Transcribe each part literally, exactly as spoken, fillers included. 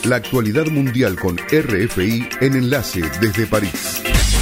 La actualidad mundial con R F I en Enlace desde París.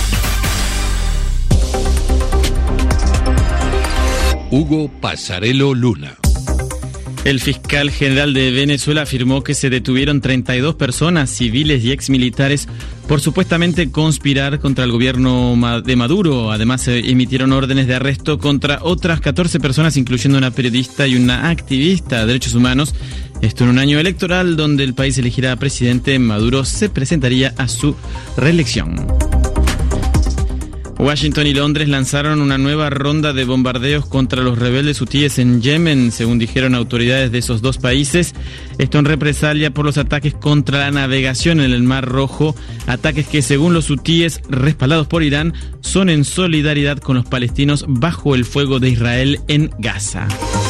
Hugo Passarello Luna. El fiscal general de Venezuela afirmó que se detuvieron treinta y dos personas, civiles y exmilitares, por supuestamente conspirar contra el gobierno de Maduro. Además, se emitieron órdenes de arresto contra otras catorce personas, incluyendo una periodista y una activista de derechos humanos. Esto en un año electoral donde el país elegirá presidente. Maduro se presentaría a su reelección. Washington y Londres lanzaron una nueva ronda de bombardeos contra los rebeldes hutíes en Yemen, según dijeron autoridades de esos dos países. Esto en represalia por los ataques contra la navegación en el Mar Rojo, ataques que, según los hutíes, respaldados por Irán, son en solidaridad con los palestinos bajo el fuego de Israel en Gaza.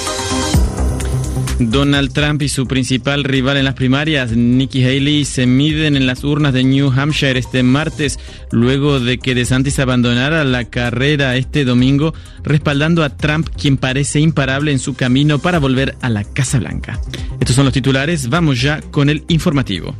Donald Trump y su principal rival en las primarias, Nikki Haley, se miden en las urnas de New Hampshire este martes, luego de que DeSantis abandonara la carrera este domingo, respaldando a Trump, quien parece imparable en su camino para volver a la Casa Blanca. Estos son los titulares, vamos ya con el informativo.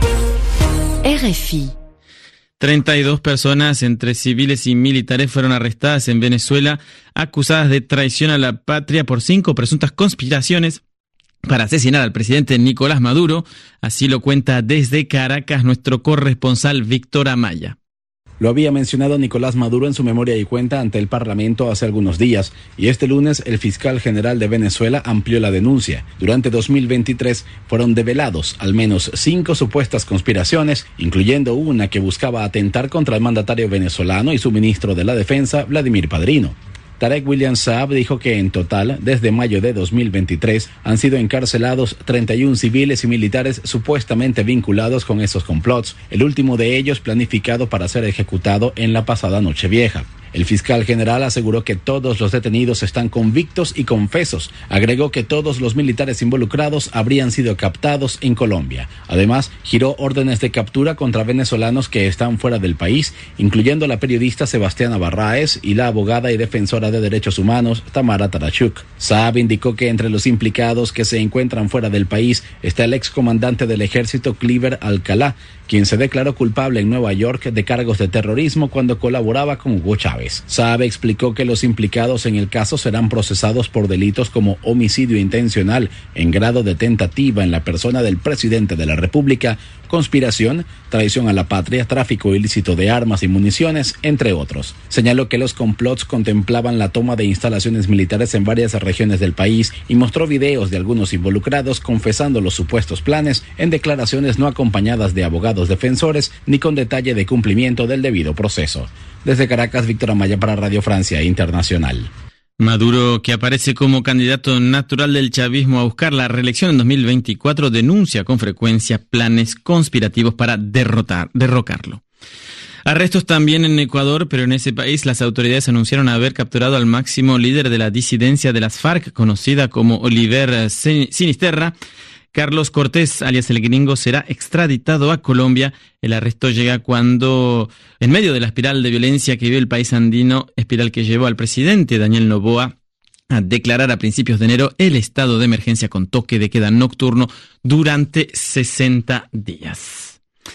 R F I. treinta y dos personas, entre civiles y militares, fueron arrestadas en Venezuela, acusadas de traición a la patria por cinco presuntas conspiraciones para asesinar al presidente Nicolás Maduro. Así lo cuenta desde Caracas nuestro corresponsal Víctor Amaya. Lo había mencionado Nicolás Maduro en su memoria y cuenta ante el Parlamento hace algunos días, y este lunes el fiscal general de Venezuela amplió la denuncia. Durante dos mil veintitrés fueron develados al menos cinco supuestas conspiraciones, incluyendo una que buscaba atentar contra el mandatario venezolano y su ministro de la Defensa, Vladimir Padrino. Tarek William Saab dijo que en total, desde mayo de dos mil veintitrés, han sido encarcelados treinta y uno civiles y militares supuestamente vinculados con esos complots, el último de ellos planificado para ser ejecutado en la pasada Nochevieja. El fiscal general aseguró que todos los detenidos están convictos y confesos. Agregó que todos los militares involucrados habrían sido captados en Colombia. Además, giró órdenes de captura contra venezolanos que están fuera del país, incluyendo la periodista Sebastiana Barraez y la abogada y defensora de derechos humanos Tamara Tarachuk. Saab indicó que entre los implicados que se encuentran fuera del país está el excomandante del ejército Cliver Alcalá, quien se declaró culpable en Nueva York de cargos de terrorismo cuando colaboraba con Hugo Chávez. Saab explicó que los implicados en el caso serán procesados por delitos como homicidio intencional en grado de tentativa en la persona del presidente de la República, conspiración, traición a la patria, tráfico ilícito de armas y municiones, entre otros. Señaló que los complots contemplaban la toma de instalaciones militares en varias regiones del país y mostró videos de algunos involucrados confesando los supuestos planes en declaraciones no acompañadas de abogados defensores ni con detalle de cumplimiento del debido proceso. Desde Caracas, Víctor Amaya para Radio Francia Internacional. Maduro, que aparece como candidato natural del chavismo a buscar la reelección en dos mil veinticuatro, denuncia con frecuencia planes conspirativos para derrotar, derrocarlo. Arrestos también en Ecuador, pero en ese país las autoridades anunciaron haber capturado al máximo líder de la disidencia de las FARC, conocida como Oliver Sinisterra. Carlos Cortés, alias el Gringo, será extraditado a Colombia. El arresto llega cuando, en medio de la espiral de violencia que vive el país andino, espiral que llevó al presidente Daniel Noboa a declarar a principios de enero el estado de emergencia con toque de queda nocturno durante sesenta días.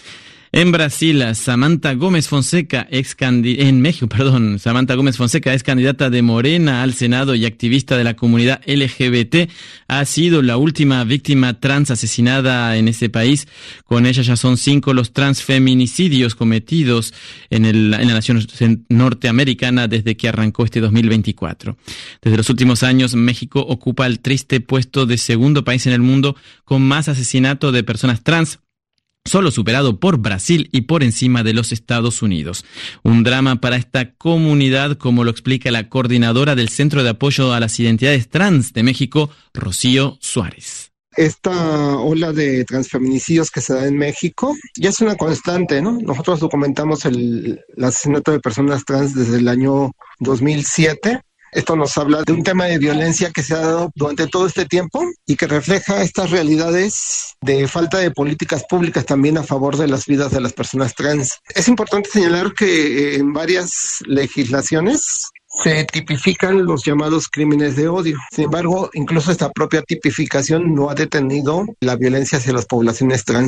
En Brasil, Samantha Gómez Fonseca, ex candi- en México, perdón, Samantha Gómez Fonseca, ex candidata de Morena al Senado y activista de la comunidad L G B T, ha sido la última víctima trans asesinada en ese país. Con ella ya son cinco los transfeminicidios cometidos en, el, en la nación norteamericana desde que arrancó este dos mil veinticuatro. Desde los últimos años, México ocupa el triste puesto de segundo país en el mundo con más asesinato de personas trans, solo superado por Brasil y por encima de los Estados Unidos. Un drama para esta comunidad, como lo explica la coordinadora del Centro de Apoyo a las Identidades Trans de México, Rocío Suárez. Esta ola de transfeminicidios que se da en México ya es una constante, ¿no? Nosotros documentamos el, el asesinato de personas trans desde el año dos mil siete. Esto nos habla de un tema de violencia que se ha dado durante todo este tiempo y que refleja estas realidades de falta de políticas públicas también a favor de las vidas de las personas trans. Es importante señalar que en varias legislaciones se tipifican los llamados crímenes de odio. Sin embargo, incluso esta propia tipificación no ha detenido la violencia hacia las poblaciones trans.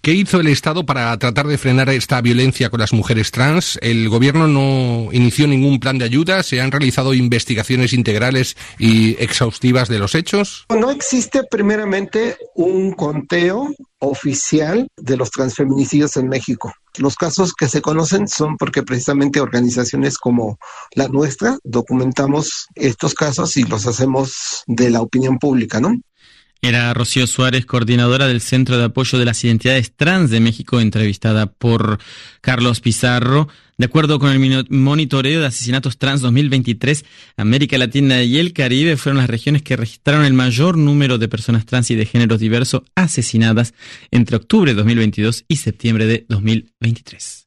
¿Qué hizo el Estado para tratar de frenar esta violencia con las mujeres trans? El gobierno no inició ningún plan de ayuda, ¿se han realizado investigaciones integrales y exhaustivas de los hechos? No existe primeramente un conteo oficial de los transfeminicidios en México. Los casos que se conocen son porque precisamente organizaciones como la nuestra documentamos estos casos y los hacemos de la opinión pública, ¿no? Era Rocío Suárez, coordinadora del Centro de Apoyo de las Identidades Trans de México, entrevistada por Carlos Pizarro. De acuerdo con el monitoreo de asesinatos trans dos mil veintitrés, América Latina y el Caribe fueron las regiones que registraron el mayor número de personas trans y de géneros diversos asesinadas entre octubre de dos mil veintidós y septiembre de dos mil veintitrés.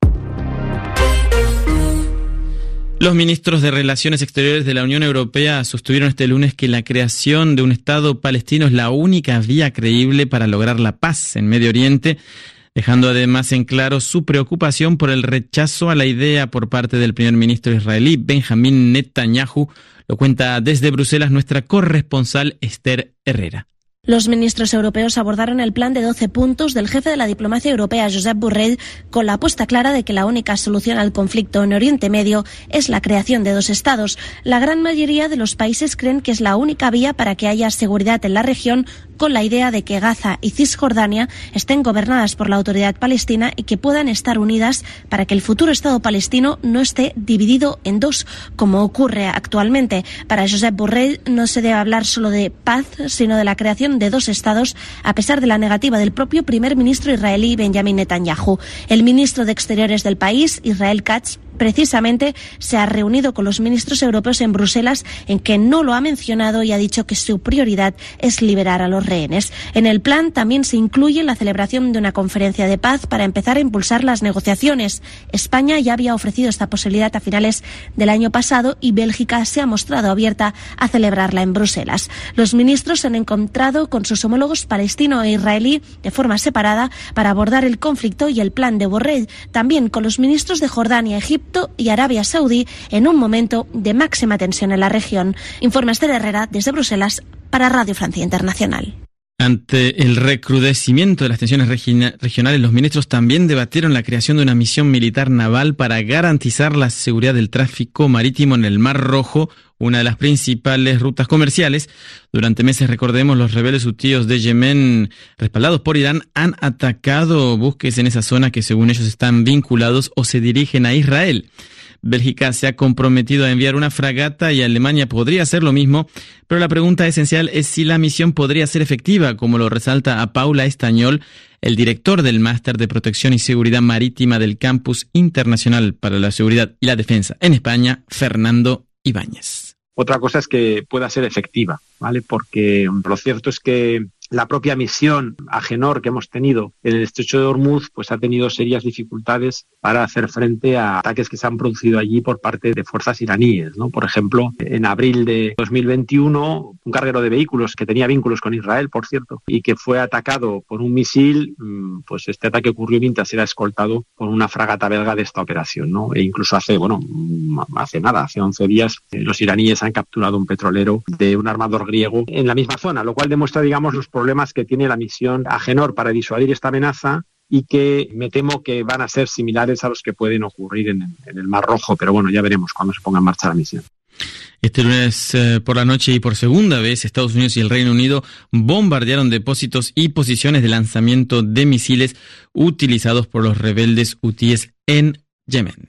Los ministros de Relaciones Exteriores de la Unión Europea sostuvieron este lunes que la creación de un Estado palestino es la única vía creíble para lograr la paz en Medio Oriente, dejando además en claro su preocupación por el rechazo a la idea por parte del primer ministro israelí Benjamín Netanyahu. Lo cuenta desde Bruselas nuestra corresponsal Esther Herrera. Los ministros europeos abordaron el plan de doce puntos del jefe de la diplomacia europea, Josep Borrell, con la apuesta clara de que la única solución al conflicto en Oriente Medio es la creación de dos estados. La gran mayoría de los países creen que es la única vía para que haya seguridad en la región, con la idea de que Gaza y Cisjordania estén gobernadas por la autoridad palestina y que puedan estar unidas para que el futuro Estado palestino no esté dividido en dos, como ocurre actualmente. Para Josep Borrell no se debe hablar solo de paz, sino de la creación de dos estados, a pesar de la negativa del propio primer ministro israelí Benjamín Netanyahu. El ministro de Exteriores del país, Israel Katz, precisamente se ha reunido con los ministros europeos en Bruselas, en que no lo ha mencionado y ha dicho que su prioridad es liberar a los rehenes. En el plan también se incluye la celebración de una conferencia de paz para empezar a impulsar las negociaciones. España ya había ofrecido esta posibilidad a finales del año pasado y Bélgica se ha mostrado abierta a celebrarla en Bruselas. Los ministros se han encontrado con sus homólogos palestino e israelí de forma separada para abordar el conflicto y el plan de Borrell, también con los ministros de Jordania, Egipto y Arabia Saudí en un momento de máxima tensión en la región. Informa Esther Herrera desde Bruselas para Radio Francia Internacional. Ante el recrudecimiento de las tensiones regionales, los ministros también debatieron la creación de una misión militar naval para garantizar la seguridad del tráfico marítimo en el Mar Rojo, una de las principales rutas comerciales. Durante meses, recordemos, los rebeldes hutíes de Yemen, respaldados por Irán, han atacado buques en esa zona que según ellos están vinculados o se dirigen a Israel. Bélgica se ha comprometido a enviar una fragata y Alemania podría hacer lo mismo, pero la pregunta esencial es si la misión podría ser efectiva, como lo resalta a Paula Estañol, el director del Máster de Protección y Seguridad Marítima del Campus Internacional para la Seguridad y la Defensa en España, Fernando Ibáñez. Otra cosa es que pueda ser efectiva, ¿vale? Porque lo cierto es que la propia misión Agenor que hemos tenido en el estrecho de Hormuz pues ha tenido serias dificultades para hacer frente a ataques que se han producido allí por parte de fuerzas iraníes, ¿no? Por ejemplo, en abril de dos mil veintiuno, un carguero de vehículos que tenía vínculos con Israel, por cierto, y que fue atacado por un misil, pues este ataque ocurrió mientras era escoltado por una fragata belga de esta operación, ¿no? E incluso hace, bueno, hace nada, hace once días, los iraníes han capturado un petrolero de un armador griego en la misma zona, lo cual demuestra, digamos, los problemas que tiene la misión Agenor para disuadir esta amenaza y que me temo que van a ser similares a los que pueden ocurrir en, en el Mar Rojo, pero bueno, ya veremos cuando se ponga en marcha la misión. Este lunes eh, por la noche y por segunda vez, Estados Unidos y el Reino Unido bombardearon depósitos y posiciones de lanzamiento de misiles utilizados por los rebeldes hutíes en Yemen.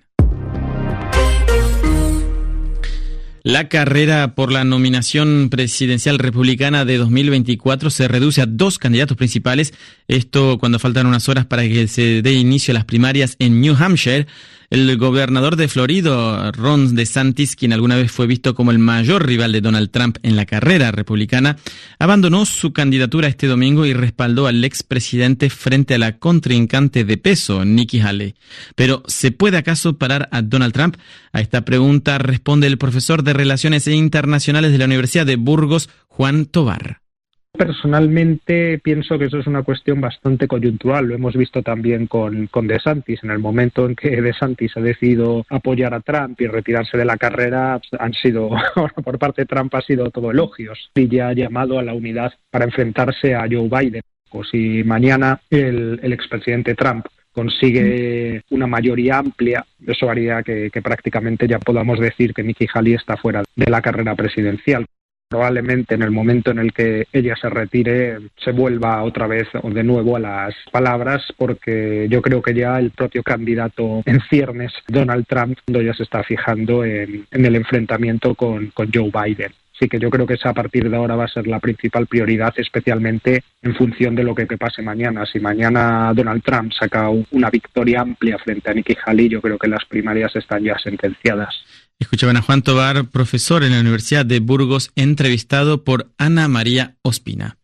La carrera por la nominación presidencial republicana de dos mil veinticuatro se reduce a dos candidatos principales. Esto cuando faltan unas horas para que se dé inicio a las primarias en New Hampshire. El gobernador de Florida, Ron DeSantis, quien alguna vez fue visto como el mayor rival de Donald Trump en la carrera republicana, abandonó su candidatura este domingo y respaldó al expresidente frente a la contrincante de peso, Nikki Haley. Pero, ¿se puede acaso parar a Donald Trump? A esta pregunta responde el profesor de Relaciones Internacionales de la Universidad de Burgos, Juan Tobar. Personalmente pienso que eso es una cuestión bastante coyuntural. Lo hemos visto también con, con DeSantis. En el momento en que DeSantis ha decidido apoyar a Trump y retirarse de la carrera, han sido, por parte de Trump ha sido todo elogios. Y ya ha llamado a la unidad para enfrentarse a Joe Biden. Si mañana el, el expresidente Trump consigue una mayoría amplia, eso haría que, que prácticamente ya podamos decir que Nikki Haley está fuera de la carrera presidencial. Probablemente en el momento en el que ella se retire se vuelva otra vez o de nuevo a las palabras, porque yo creo que ya el propio candidato en ciernes, Donald Trump, ya se está fijando en, en el enfrentamiento con, con Joe Biden. Así que yo creo que esa a partir de ahora va a ser la principal prioridad, especialmente en función de lo que, que pase mañana. Si mañana Donald Trump saca una victoria amplia frente a Nikki Haley, yo creo que las primarias están ya sentenciadas. Escuchaban a Juan Tobar, profesor en la Universidad de Burgos, entrevistado por Ana María Ospina.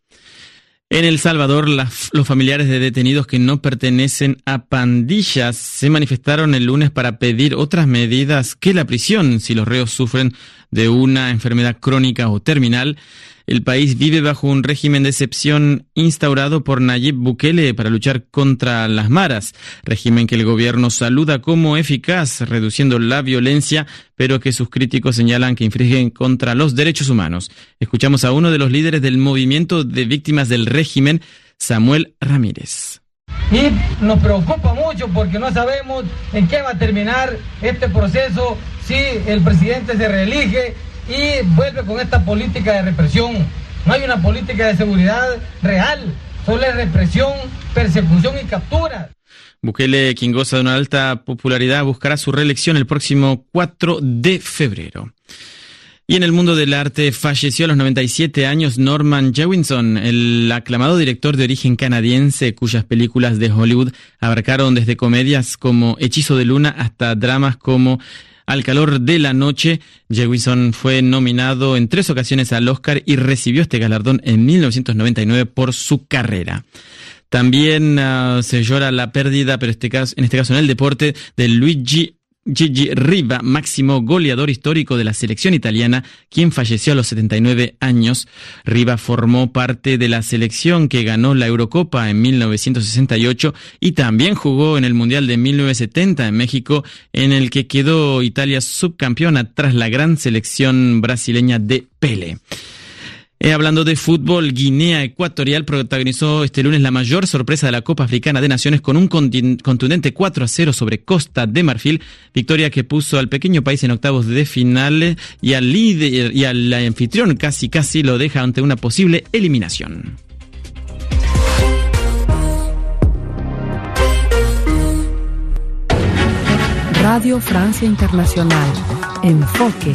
En El Salvador, las, los familiares de detenidos que no pertenecen a pandillas se manifestaron el lunes para pedir otras medidas que la prisión si los reos sufren de una enfermedad crónica o terminal. El país vive bajo un régimen de excepción instaurado por Nayib Bukele para luchar contra las maras, régimen que el gobierno saluda como eficaz, reduciendo la violencia, pero que sus críticos señalan que infringen contra los derechos humanos. Escuchamos a uno de los líderes del movimiento de víctimas del régimen, Samuel Ramírez. Y nos preocupa mucho porque no sabemos en qué va a terminar este proceso si el presidente se reelige y vuelve con esta política de represión. No hay una política de seguridad real, solo es represión, persecución y captura. Bukele, quien goza de una alta popularidad, buscará su reelección el próximo cuatro de febrero. Y en el mundo del arte falleció a los noventa y siete años Norman Jewison, el aclamado director de origen canadiense cuyas películas de Hollywood abarcaron desde comedias como Hechizo de Luna hasta dramas como Al calor de la noche. Jewison fue nominado en tres ocasiones al Oscar y recibió este galardón en mil novecientos noventa y nueve por su carrera. También uh, se llora la pérdida, pero este caso, en este caso en el deporte, de Luigi Gigi Riva, máximo goleador histórico de la selección italiana, quien falleció a los setenta y nueve años. Riva formó parte de la selección que ganó la Eurocopa en mil novecientos sesenta y ocho y también jugó en el Mundial de mil novecientos setenta en México, en el que quedó Italia subcampeona tras la gran selección brasileña de Pelé. Eh, hablando de fútbol, Guinea Ecuatorial protagonizó este lunes la mayor sorpresa de la Copa Africana de Naciones con un contundente cuatro a cero sobre Costa de Marfil, victoria que puso al pequeño país en octavos de final y al líder y al anfitrión casi casi lo deja ante una posible eliminación. Radio Francia Internacional. Enfoque.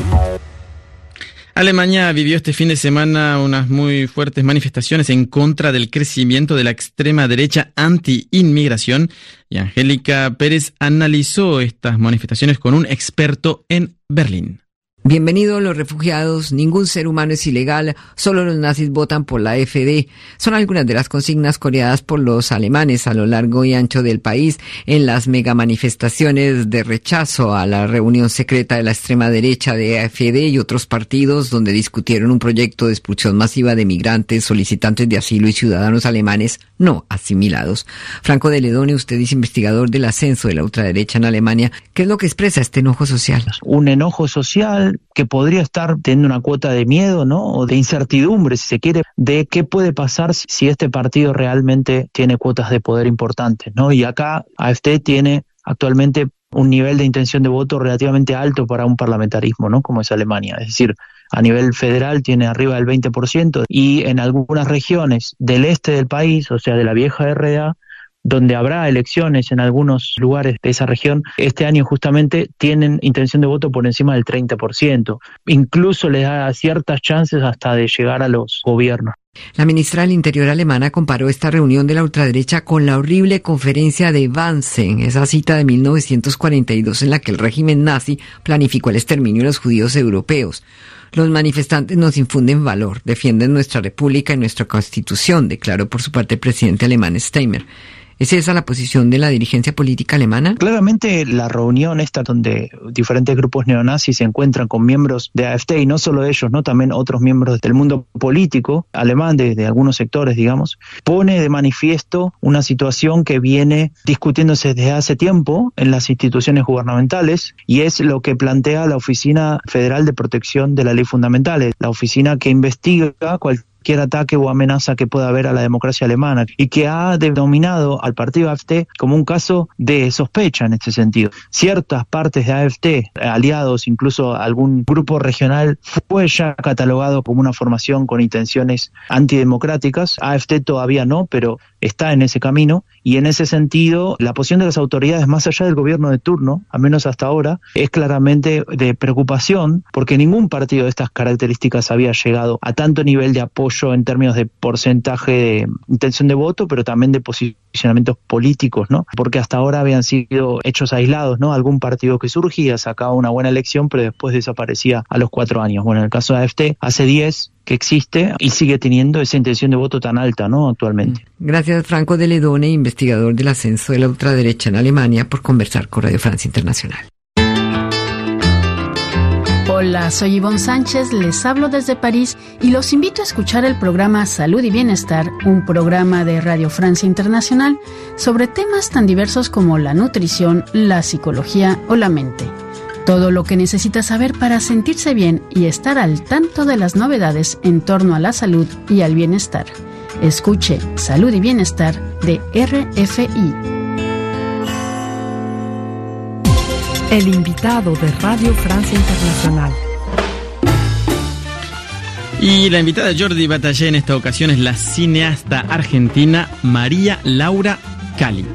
Alemania vivió este fin de semana unas muy fuertes manifestaciones en contra del crecimiento de la extrema derecha anti-inmigración y Angélica Pérez analizó estas manifestaciones con un experto en Berlín. Bienvenidos los refugiados, ningún ser humano es ilegal, solo los nazis votan por la A F D. Son algunas de las consignas coreadas por los alemanes a lo largo y ancho del país en las mega manifestaciones de rechazo a la reunión secreta de la extrema derecha de A F D y otros partidos donde discutieron un proyecto de expulsión masiva de migrantes, solicitantes de asilo y ciudadanos alemanes no asimilados. Franco de Ledone, usted es investigador del ascenso de la ultraderecha en Alemania. ¿Qué es lo que expresa este enojo social? Un enojo social que podría estar teniendo una cuota de miedo, ¿no? O de incertidumbre, si se quiere, de qué puede pasar si este partido realmente tiene cuotas de poder importantes, ¿no? Y acá A F D tiene actualmente un nivel de intención de voto relativamente alto para un parlamentarismo, ¿no? Como es Alemania. Es decir, a nivel federal tiene arriba del veinte por ciento y en algunas regiones del este del país, o sea, de la vieja R D A, donde habrá elecciones en algunos lugares de esa región, este año justamente tienen intención de voto por encima del treinta por ciento. Incluso les da ciertas chances hasta de llegar a los gobiernos. La ministra del Interior alemana comparó esta reunión de la ultraderecha con la horrible conferencia de Wannsee, esa cita de mil novecientos cuarenta y dos en la que el régimen nazi planificó el exterminio de los judíos europeos. Los manifestantes nos infunden valor, defienden nuestra república y nuestra constitución, declaró por su parte el presidente alemán Steinmeier. ¿Es esa la posición de la dirigencia política alemana? Claramente la reunión esta donde diferentes grupos neonazis se encuentran con miembros de A F D y no solo ellos, no también otros miembros del mundo político alemán, de, de algunos sectores, digamos, pone de manifiesto una situación que viene discutiéndose desde hace tiempo en las instituciones gubernamentales y es lo que plantea la Oficina Federal de Protección de la Ley Fundamental, la oficina que investiga cualquier cualquier ataque o amenaza que pueda haber a la democracia alemana, y que ha denominado al partido A F D como un caso de sospecha en este sentido. Ciertas partes de A F D, aliados, incluso algún grupo regional, fue ya catalogado como una formación con intenciones antidemocráticas. A F D todavía no, pero está en ese camino, y en ese sentido la posición de las autoridades, más allá del gobierno de turno, al menos hasta ahora, es claramente de preocupación, porque ningún partido de estas características había llegado a tanto nivel de apoyo en términos de porcentaje de intención de voto, pero también de posicionamientos políticos, ¿no? Porque hasta ahora habían sido hechos aislados, ¿no? Algún partido que surgía, sacaba una buena elección, pero después desaparecía a los cuatro años. Bueno, en el caso de A F D, hace diez que existe y sigue teniendo esa intención de voto tan alta, ¿no?, actualmente. Gracias, Franco de Ledone, investigador del ascenso de la ultraderecha en Alemania, por conversar con Radio Francia Internacional. Hola, soy Ivonne Sánchez, les hablo desde París y los invito a escuchar el programa Salud y Bienestar, un programa de Radio Francia Internacional sobre temas tan diversos como la nutrición, la psicología o la mente. Todo lo que necesita saber para sentirse bien y estar al tanto de las novedades en torno a la salud y al bienestar. Escuche Salud y Bienestar de R F I. El invitado de Radio Francia Internacional. Y la invitada Jordi Batallé en esta ocasión es la cineasta argentina María Laura Cali.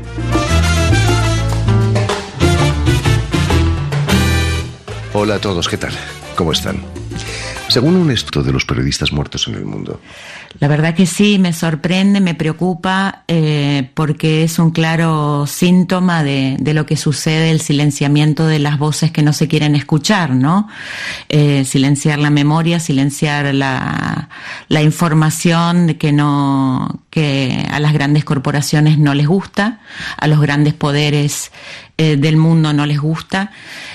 Hola a todos, ¿qué tal? ¿Cómo están? Según un estudio de los periodistas muertos en el mundo. La verdad que sí, me sorprende, me preocupa, eh, porque es un claro síntoma de, de lo que sucede, el silenciamiento de las voces que no se quieren escuchar, ¿no? Eh, silenciar la memoria, silenciar la, la información que no, que a las grandes corporaciones no les gusta, a los grandes poderes eh, del mundo no les gusta.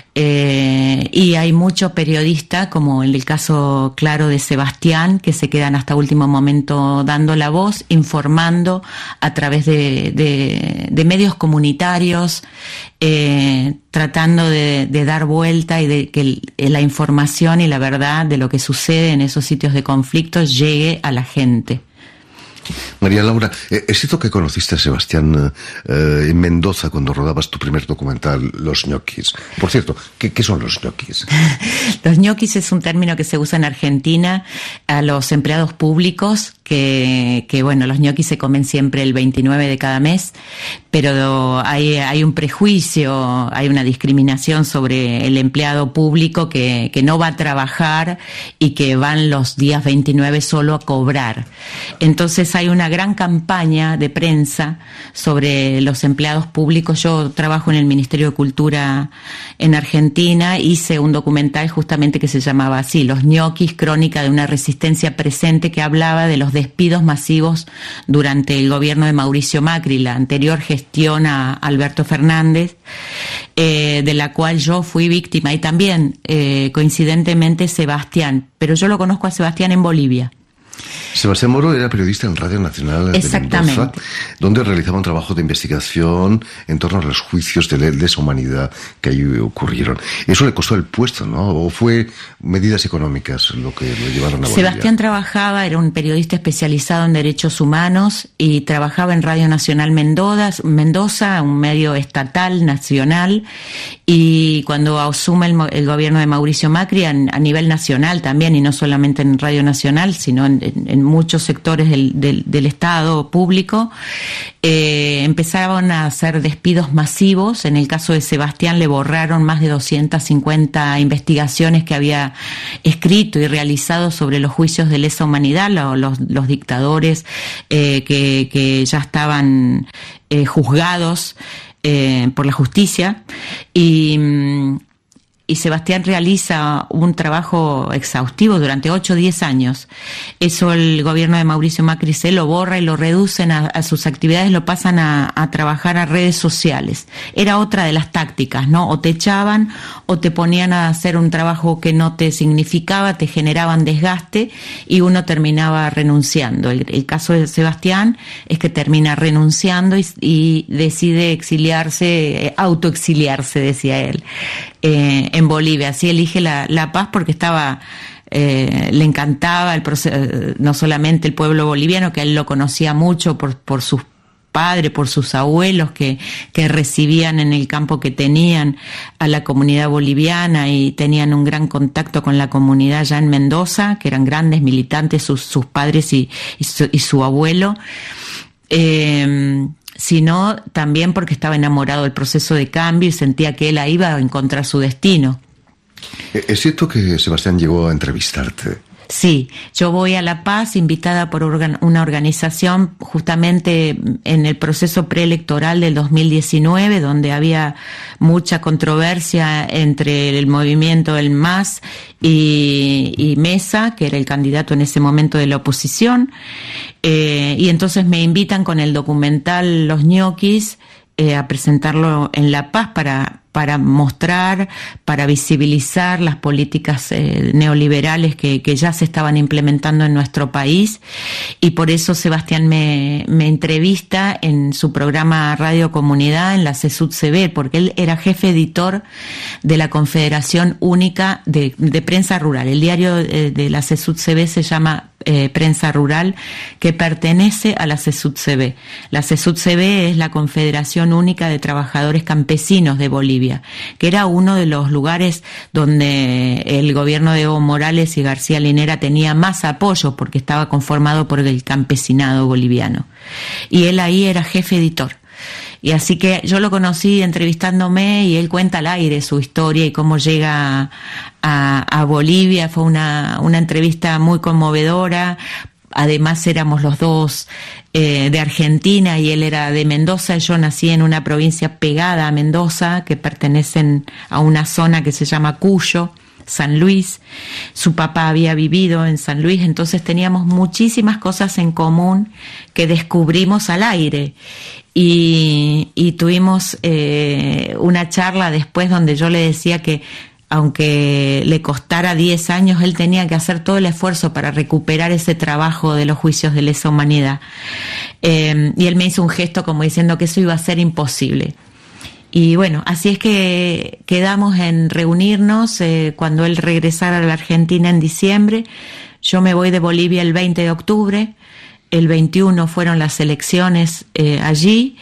Eh, y hay muchos periodistas, como en el caso claro de Sebastián, que se quedan hasta último momento dando la voz, informando a través de, de, de medios comunitarios, eh, tratando de, de dar vuelta y de que el, la información y la verdad de lo que sucede en esos sitios de conflicto llegue a la gente. María Laura, ¿es cierto que conociste a Sebastián eh, en Mendoza cuando rodabas tu primer documental, Los ñoquis? Por cierto, ¿qué, qué son los ñoquis? Los ñoquis es un término que se usa en Argentina a los empleados públicos, que, que bueno, los ñoquis se comen siempre el veintinueve de cada mes, pero hay, hay un prejuicio, hay una discriminación sobre el empleado público que, que no va a trabajar y que van los días veintinueve solo a cobrar. Entonces hay una gran campaña de prensa sobre los empleados públicos. Yo trabajo en el Ministerio de Cultura en Argentina, hice un documental justamente que se llamaba así, Los ñoquis, crónica de una resistencia presente, que hablaba de los despidos masivos durante el gobierno de Mauricio Macri, la anterior gestión a Alberto Fernández, eh, de la cual yo fui víctima, y también eh, coincidentemente Sebastián, pero yo lo conozco a Sebastián en Bolivia. Sebastián Moro era periodista en Radio Nacional de Mendoza, donde realizaba un trabajo de investigación en torno a los juicios de lesa humanidad que ahí ocurrieron. Eso le costó el puesto, ¿no? ¿O fue medidas económicas lo que lo llevaron a Bolivia? Sebastián trabajaba, era un periodista especializado en derechos humanos y trabajaba en Radio Nacional Mendoza, Mendoza, un medio estatal, nacional, y cuando asume el, el gobierno de Mauricio Macri a, a nivel nacional también, y no solamente en Radio Nacional, sino en, en, en muchos sectores del, del, del Estado público, eh, empezaron a hacer despidos masivos. En el caso de Sebastián le borraron más de doscientas cincuenta investigaciones que había escrito y realizado sobre los juicios de lesa humanidad, los, los, los dictadores eh, que, que ya estaban eh, juzgados eh, por la justicia. Y... Y Sebastián realiza un trabajo exhaustivo durante ocho o diez años. Eso el gobierno de Mauricio Macri se lo borra y lo reducen a, a sus actividades, lo pasan a, a trabajar a redes sociales. Era otra de las tácticas, ¿no? O te echaban o te ponían a hacer un trabajo que no te significaba, te generaban desgaste y uno terminaba renunciando. El, el caso de Sebastián es que termina renunciando y, y decide exiliarse, autoexiliarse, decía él. Eh, en Bolivia, así elige la, la paz porque estaba eh, le encantaba el proceso, no solamente el pueblo boliviano, que él lo conocía mucho por, por sus padre, por sus abuelos que, que recibían en el campo que tenían a la comunidad boliviana y tenían un gran contacto con la comunidad ya en Mendoza, que eran grandes militantes, sus, sus padres y, y, su, y su abuelo, eh, sino también porque estaba enamorado del proceso de cambio y sentía que él ahí iba a encontrar su destino. ¿Es cierto que Sebastián llegó a entrevistarte? Sí, yo voy a La Paz invitada por organ- una organización justamente en el proceso preelectoral del dos mil diecinueve, donde había mucha controversia entre el movimiento El M A S y, y Mesa, que era el candidato en ese momento de la oposición, eh, y entonces me invitan con el documental Los Ñoquis eh, a presentarlo en La Paz para para mostrar, para visibilizar las políticas eh, neoliberales que, que ya se estaban implementando en nuestro país, y por eso Sebastián me, me entrevista en su programa Radio Comunidad en la CESUD-C B, porque él era jefe editor de la Confederación Única de, de Prensa Rural. El diario de, de la CESUD-C B se llama Eh, Prensa Rural, que pertenece a la CESUD-C B. La CESUD-C B es la Confederación Única de Trabajadores Campesinos de Bolivia, que era uno de los lugares donde el gobierno de Evo Morales y García Linera tenía más apoyo, porque estaba conformado por el campesinado boliviano. Y él ahí era jefe editor. Y así que yo lo conocí entrevistándome y él cuenta al aire su historia y cómo llega a, a Bolivia. Fue una, una entrevista muy conmovedora. Además éramos los dos eh, de Argentina y él era de Mendoza. Yo nací en una provincia pegada a Mendoza, que pertenecen a una zona que se llama Cuyo, San Luis. Su papá había vivido en San Luis, entonces teníamos muchísimas cosas en común que descubrimos al aire. Y, y tuvimos eh, una charla después donde yo le decía que aunque le costara diez años, él tenía que hacer todo el esfuerzo para recuperar ese trabajo de los juicios de lesa humanidad. Eh, y él me hizo un gesto como diciendo que eso iba a ser imposible. Y bueno, así es que quedamos en reunirnos eh, cuando él regresara a la Argentina en diciembre. Yo me voy de Bolivia el veinte de octubre. El veintiuno fueron las elecciones eh, allí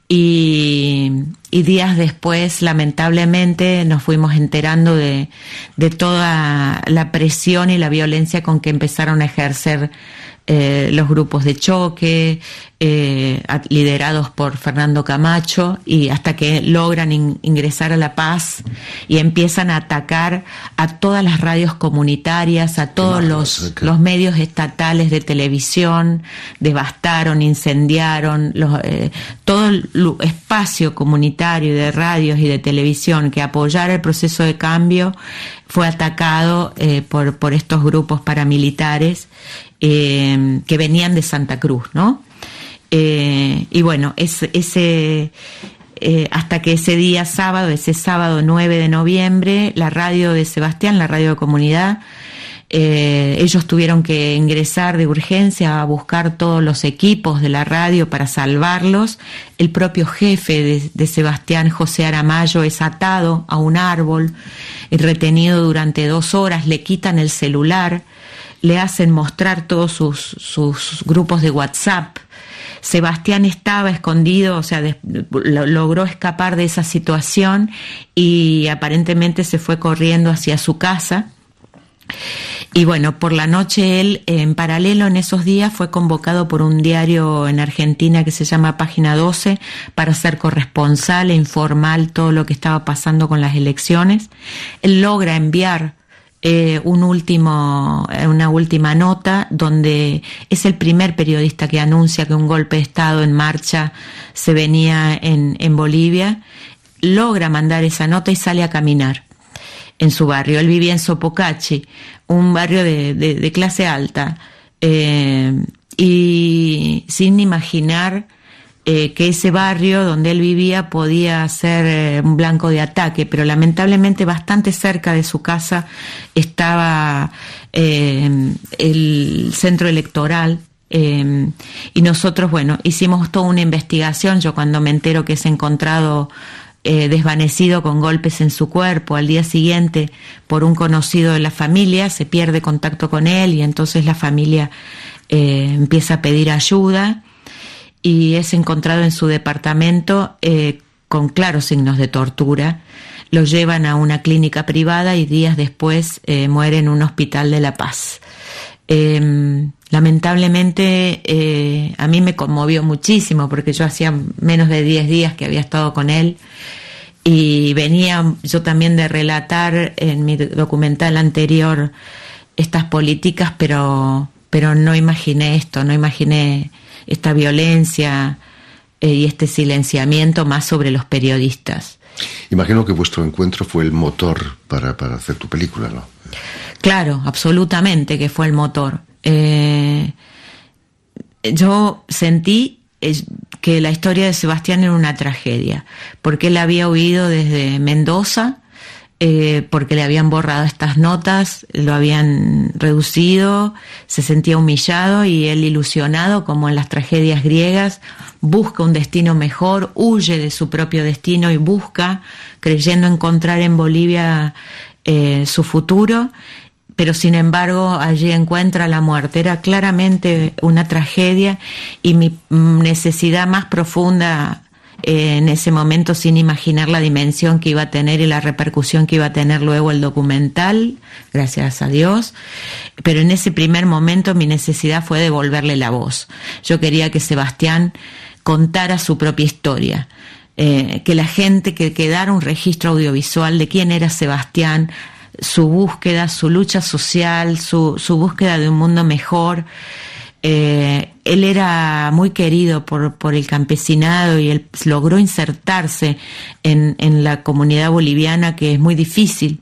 y, y días después, lamentablemente, nos fuimos enterando de, de toda la presión y la violencia con que empezaron a ejercer eh, los grupos de choque, eh, liderados por Fernando Camacho, y hasta que logran in, ingresar a La Paz y empiezan a atacar a todas las radios comunitarias, a todos los, los medios estatales de televisión, devastaron, incendiaron los, eh, todo el espacio comunitario de radios y de televisión que apoyara el proceso de cambio fue atacado eh, por, por estos grupos paramilitares eh, que venían de Santa Cruz, ¿no? Eh, y bueno, ese, ese eh, hasta que ese día sábado, ese sábado nueve de noviembre, la radio de Sebastián, la radio de Comunidad, eh, ellos tuvieron que ingresar de urgencia a buscar todos los equipos de la radio para salvarlos. El propio jefe de, de Sebastián, José Aramayo, es atado a un árbol y retenido durante dos horas. Le quitan el celular, le hacen mostrar todos sus, sus grupos de WhatsApp. Sebastián estaba escondido, o sea, de, lo, logró escapar de esa situación y aparentemente se fue corriendo hacia su casa. Y bueno, por la noche él, en paralelo en esos días, fue convocado por un diario en Argentina que se llama Página doce para ser corresponsal e informar todo lo que estaba pasando con las elecciones. Él logra enviar Eh, un último, una última nota donde es el primer periodista que anuncia que un golpe de Estado en marcha se venía en, en Bolivia. Logra mandar esa nota y sale a caminar en su barrio. Él vivía en Sopocachi, un barrio de, de, de clase alta, eh, y sin imaginar Eh, que ese barrio donde él vivía podía ser eh, un blanco de ataque, pero lamentablemente bastante cerca de su casa estaba eh, el centro electoral, eh, y nosotros, bueno, hicimos toda una investigación. Yo cuando me entero que es encontrado eh, desvanecido con golpes en su cuerpo. Al día siguiente, por un conocido de la familia, se pierde contacto con él y entonces la familia eh, empieza a pedir ayuda y es encontrado en su departamento eh, con claros signos de tortura. Lo llevan a una clínica privada y días después eh, muere en un hospital de La Paz. Eh, lamentablemente eh, a mí me conmovió muchísimo porque yo hacía menos de diez días que había estado con él y venía yo también de relatar en mi documental anterior estas políticas, pero, pero no imaginé esto, no imaginé esta violencia eh, y este silenciamiento más sobre los periodistas. Imagino que vuestro encuentro fue el motor para, para hacer tu película, ¿no? Claro, absolutamente que fue el motor. Eh, yo sentí que la historia de Sebastián era una tragedia, porque él había huido desde Mendoza, eh, porque le habían borrado estas notas, lo habían reducido, se sentía humillado y él, ilusionado como en las tragedias griegas, busca un destino mejor, huye de su propio destino y busca, creyendo encontrar en Bolivia eh, su futuro, pero sin embargo allí encuentra la muerte. Era claramente una tragedia y mi necesidad más profunda eh, en ese momento, sin imaginar la dimensión que iba a tener y la repercusión que iba a tener luego el documental, gracias a Dios, pero en ese primer momento mi necesidad fue devolverle la voz. Yo quería que Sebastián contara su propia historia, eh, que la gente, que quedara un registro audiovisual de quién era Sebastián, su búsqueda, su lucha social, su, su búsqueda de un mundo mejor. Eh, él era muy querido por, por el campesinado y él logró insertarse en, en la comunidad boliviana, que es muy difícil.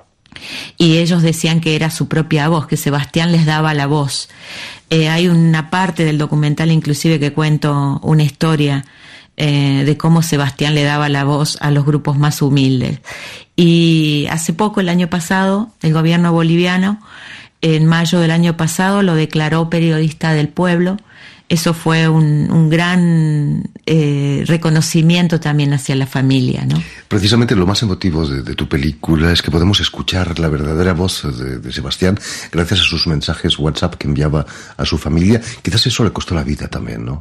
Y ellos decían que era su propia voz, que Sebastián les daba la voz. Eh, hay una parte del documental inclusive que cuento una historia eh, de cómo Sebastián le daba la voz a los grupos más humildes. Y hace poco, el año pasado, el gobierno boliviano, en mayo del año pasado, lo declaró periodista del pueblo. Eso fue un, un gran eh, reconocimiento también hacia la familia, ¿no? Precisamente lo más emotivo de, de tu película es que podemos escuchar la verdadera voz de, de Sebastián gracias a sus mensajes WhatsApp que enviaba a su familia. Quizás eso le costó la vida también, ¿no?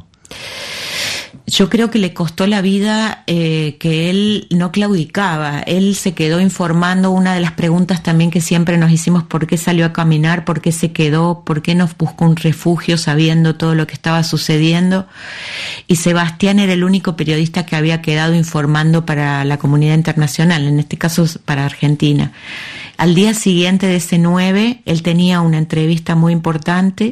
Yo creo que le costó la vida eh, que él no claudicaba, él se quedó informando. Una de las preguntas también que siempre nos hicimos: ¿por qué salió a caminar? ¿Por qué se quedó? ¿Por qué nos buscó un refugio sabiendo todo lo que estaba sucediendo? Y Sebastián era el único periodista que había quedado informando para la comunidad internacional, en este caso para Argentina. Al día siguiente de ese nueve, él tenía una entrevista muy importante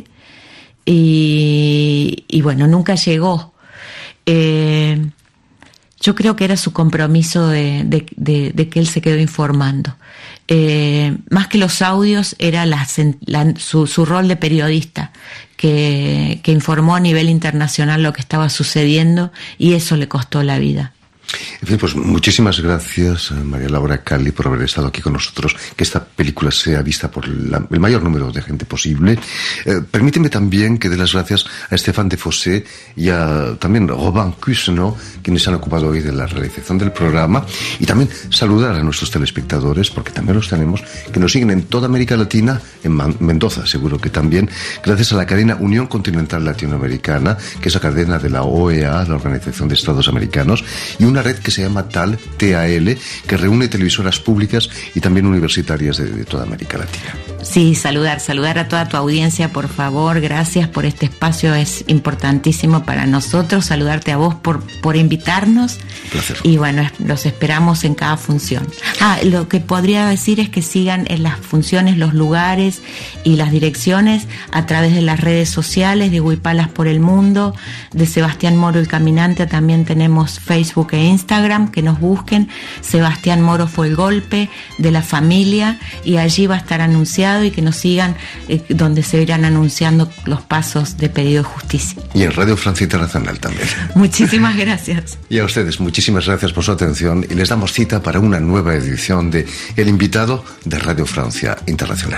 y, y bueno, nunca llegó. Eh, yo creo que era su compromiso de, de, de, de que él se quedó informando. Eh, más que los audios, era la, la, su, su rol de periodista, que, que informó a nivel internacional lo que estaba sucediendo, y eso le costó la vida. En fin, pues muchísimas gracias, María Laura Cali, por haber estado aquí con nosotros, que esta película sea vista por la, el mayor número de gente posible. Eh, permíteme también que dé las gracias a Stéphane Defossé y a también Robin Cusno, quienes se han ocupado hoy de la realización del programa, y también saludar a nuestros telespectadores, porque también los tenemos, que nos siguen en toda América Latina, en Man- Mendoza seguro que también, gracias a la cadena Unión Continental Latinoamericana, que es la cadena de la O E A, la Organización de Estados Americanos, y una red que se llama TAL, T A L, que reúne televisoras públicas y también universitarias de, de toda América Latina. Sí, saludar, saludar a toda tu audiencia, por favor. Gracias por este espacio, es importantísimo para nosotros. Saludarte a vos por, por invitarnos. Un placer. Y bueno, los esperamos en cada función. Ah, lo que podría decir es que sigan en las funciones, los lugares y las direcciones a través de las redes sociales de Huipalas por el Mundo, de Sebastián Moro el Caminante. También tenemos Facebook e Instagram, que nos busquen. Sebastián Moro fue el golpe de la familia, y allí va a estar anunciado, y que nos sigan eh, donde se irán anunciando los pasos de pedido de justicia. Y en Radio Francia Internacional también. Muchísimas gracias. Y a ustedes, muchísimas gracias por su atención, y les damos cita para una nueva edición de El Invitado de Radio Francia Internacional.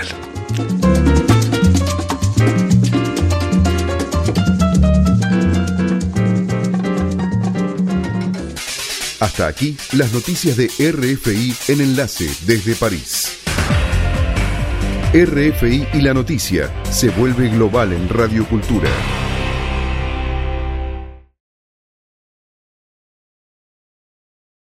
Hasta aquí las noticias de R F I en Enlace desde París. R F I y la noticia se vuelve global en Radio Cultura.